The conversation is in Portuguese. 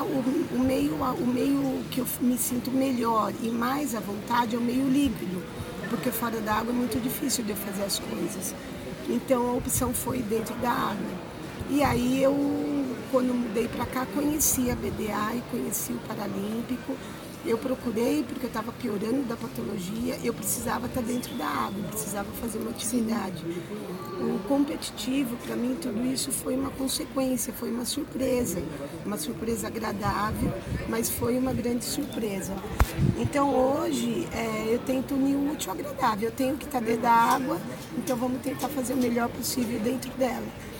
o meio que eu me sinto melhor e mais à vontade é o meio líquido, porque fora da água é muito difícil de eu fazer as coisas. Então a opção foi dentro da água. E aí eu, quando mudei para cá, conheci a BDA e conheci o Paralímpico. Eu procurei porque eu estava piorando da patologia, eu precisava estar dentro da água, precisava fazer uma atividade. O competitivo, para mim, tudo isso foi uma consequência, foi uma surpresa agradável, mas foi uma grande surpresa. Então hoje eu tento unir o útil ao agradável, eu tenho que estar dentro da água, então vamos tentar fazer o melhor possível dentro dela.